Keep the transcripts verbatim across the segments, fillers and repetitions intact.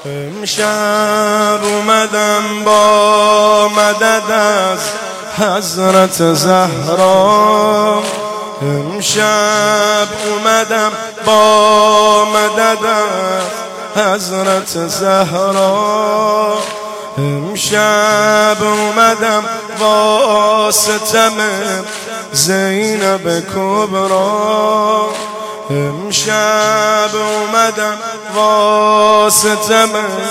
امشب اومدم با مدد از حضرت زهرا، امشب اومدم با مدد از حضرت زهرا، امشب اومدم واسطم زینب کبرا، امشب اومدم واسطم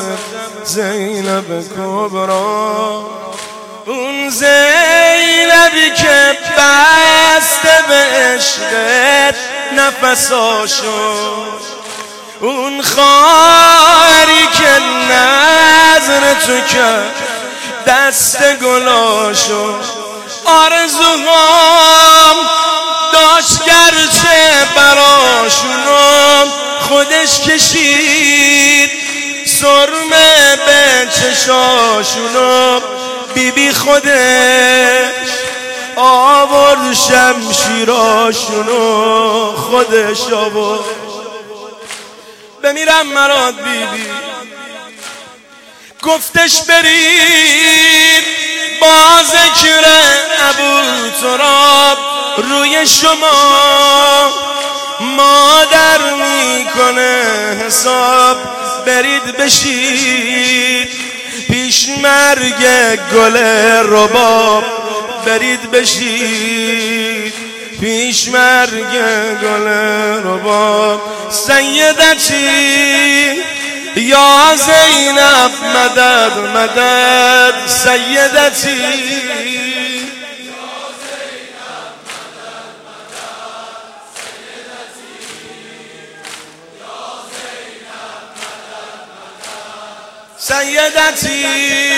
زینب کبرا، اون زینبی که بسته به عشقت نفساشو، اون خواهری که نظر تو کرد دست گلاشو، آرزوهام داشت گرچه براشونم خودش کشید سرمه به چشاشونم، بی بی خودش آورد شمشیراشونو، خودش آورد بمیرم مراد بی بی، گفتش برید با ذکر ابو تراب روی شما مادر میکنه حساب، برید بشید پیش مرگ گل رباب، برید بشید پیش مرگ گل رباب، سیدتی یا زینب مدد مدد، سیدتی سیدتی یا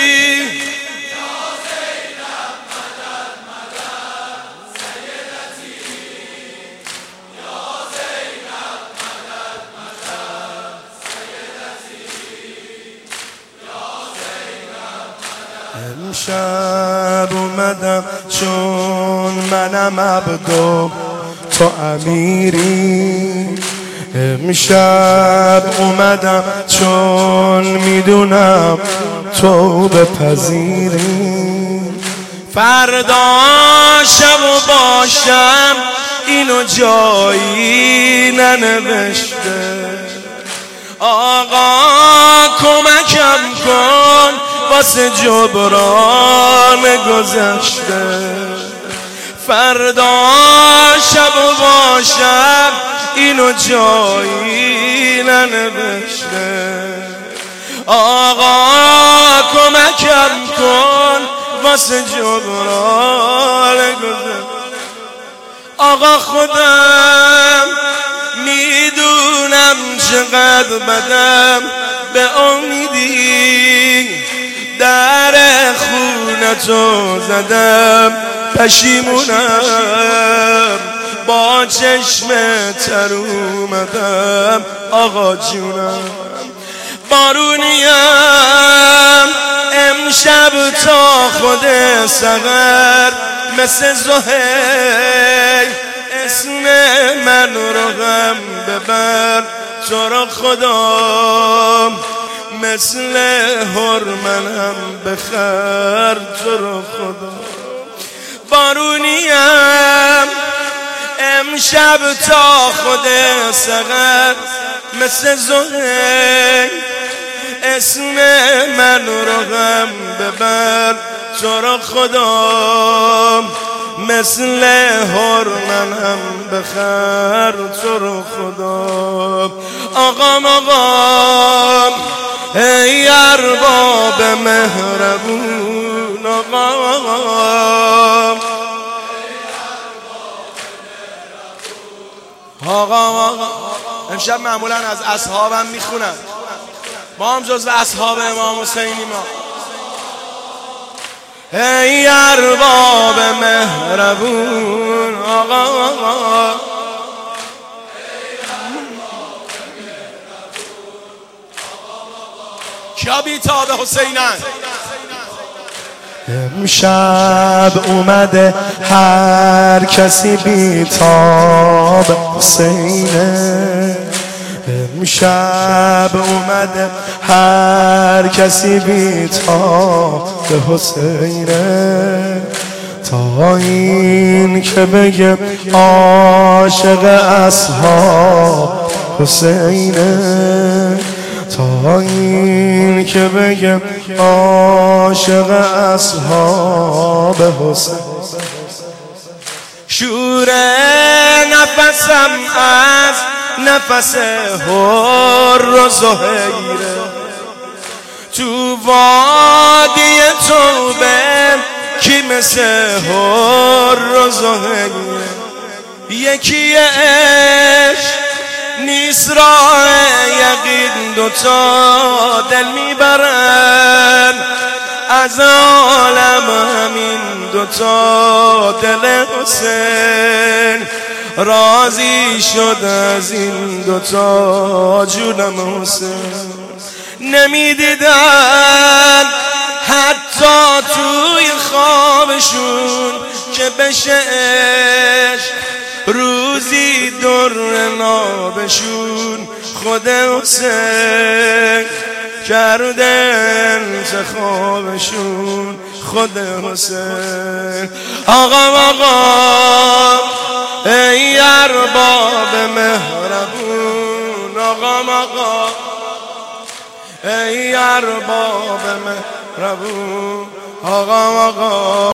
زینب مدد مدد، سیدتی یا زینب مدد مدد، سیدتی یا زینب مدد. امشب اومدم چون منم عبدو تو امیری، امشب اومدم چون میدونم تو بپذیری، فردا شب و باشم اینو جایی ننوشته، آقا کمکم کن واسه جبران گذشته، فردا شب و باشم اینو جایی ننوشته، آقا کمکم کن واسه جبران گذشته، آقا خودم میدونم چقدر بدم به امیدی در خونتو زدم، پشیمونم با چشم تر اومدم، آقا جونم بارونیم امشب تا خود سحر، مثل زهیر اسم من رو غم ببر، تو رو خدا مثل هرمنم بخر، تو رو خدا بارونیم امشب تا خود سحر، مثل زهیر اسم من رو غم ببر، تو رو خدا مثل هرمنم بخر، تو رو خدا. آقام آقام ای ارباب مهربون، آقام آقا آقا امشب معمولا از اصحابم میخونن، ما هم جزو اصحاب امام حسینی ما. ای ارباب مهربون آقا آقا، کیا بیتاب حسینن؟ امشب اومده هر کسی بیتاب حسینه، شب اومده هر کسی بی تاب حسینه، تا این که بگه عاشق اصحاب حسینه، تا این که بگه عاشق اصحاب حسین. شور نفسم از نفس حر و زهیره، تو وادی توبه کی مثل حر و زهیره. یکی عشق نیست راه یقین، دوتا دل میبرن از عالم همین دوتا دل حسین. راضی شد از این دوتا جونم حسین. نمیدیدن حتی توی خوابشون که بشه عشق روزی در نابشون. خود حسین کرده انتخابشون، خود حسین. آقا آقا ای ارباب مهربون، آقا آقا ای ارباب مهربون، آقا آقا